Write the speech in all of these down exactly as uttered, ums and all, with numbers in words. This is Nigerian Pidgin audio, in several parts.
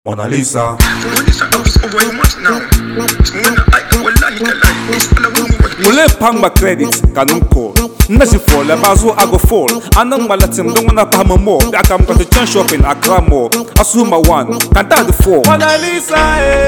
Mona Lisa. Mule pang credit kanum call. Nasi fall, a bazo I go fall. Anang malatim don't wanna pay more. I come to chain shopping Accra more. Asuma one, kanta the four. Mona Lisa,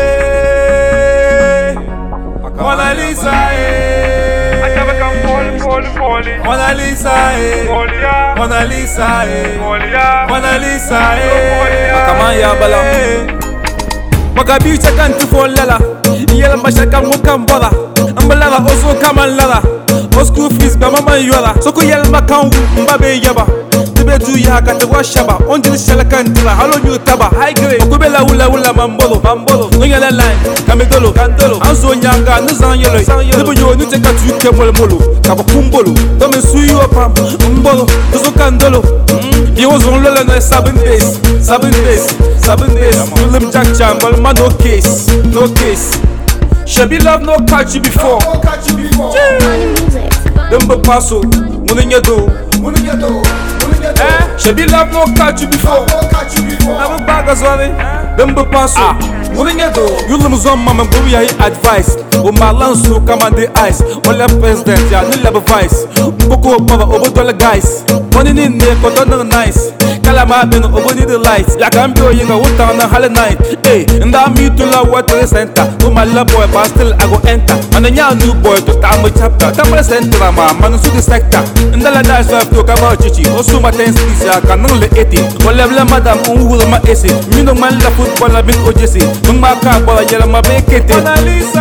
eh. Mona Lisa, eh. I never come fall, fall, falling. Mona Lisa, eh. Mona Lisa, eh. Mona Lisa, eh. Akamaya bala. Magabi chakan tu fall lala. Yela mashaka mukam bala. Ambalala oso kaman lala. O school fees ba mama yola. Soko yel makan mbabe yaba. Tibe du ya kata washaba. Onjili shala kantila halo nyu taba. High grade. Okubela wula wula mambolo mambolo. Ngela line kamedolo kantolo. Anso nyanga nuzan yelo. Tibe yo nute katu kemol molo. Kaba kumbolo. Tome suyo pam mbolo. Tuzo kandolo. Yo zon lola na seven days. Seven days. Seven days. Willem Jack Chambal man no case. No case. Shabby love no catch you before. No catch you before. Dumbo paso, muninga do, Muninga do, muninga do. eh? Shabby love no catch you before. No catch you before. Never bag as well, Dumbo paso, muninga do. You lose on mama, go ya advice. O malanso come on the ice. Ola president ya ni level vice. Boko power over dollar guys. Money in there, but on nice. Kalama been over the lights. Ya can be you go down on Hall night. Hey, and I meet to la water center. Oh my love boy, but still I go enter. And then ya new boy to time chapter. Tamara center, man, man to the sector. And the last have to come out chichi. Also my ten six ya can only eighty. Well level madam who my essay. Me no man la football I been O J C. My car boy yellow my vacate. Mona Lisa,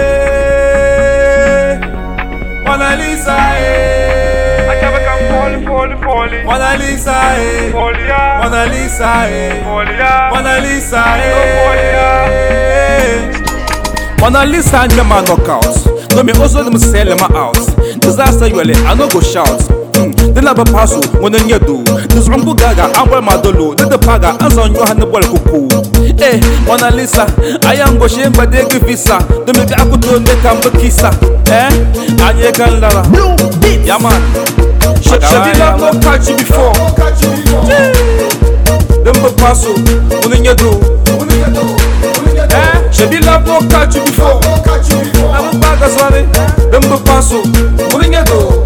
eh. Mona Lisa, eh. Mona Lisa, eh. Mona Lisa, eh. Mona Lisa, eh. Mona Lisa, never knockout. No me also them sell them out. Disaster you I no go shout. The lava passo, Mona do. This rumble gaga, Amber Madolo, let the paga, as on your hand the ball cuckoo. Eh, Mona Lisa, I am go shame but they give visa. The make a good to make a kissa. Eh, and you can lava. Yeah, man. Shabby love no catch you before. No catch you before. Dumbo paso, muninga do, Muninga do, muninga do. eh? Shabby love no catch you before. No catch you before. Never bag as well, Dumbo paso, muninga do.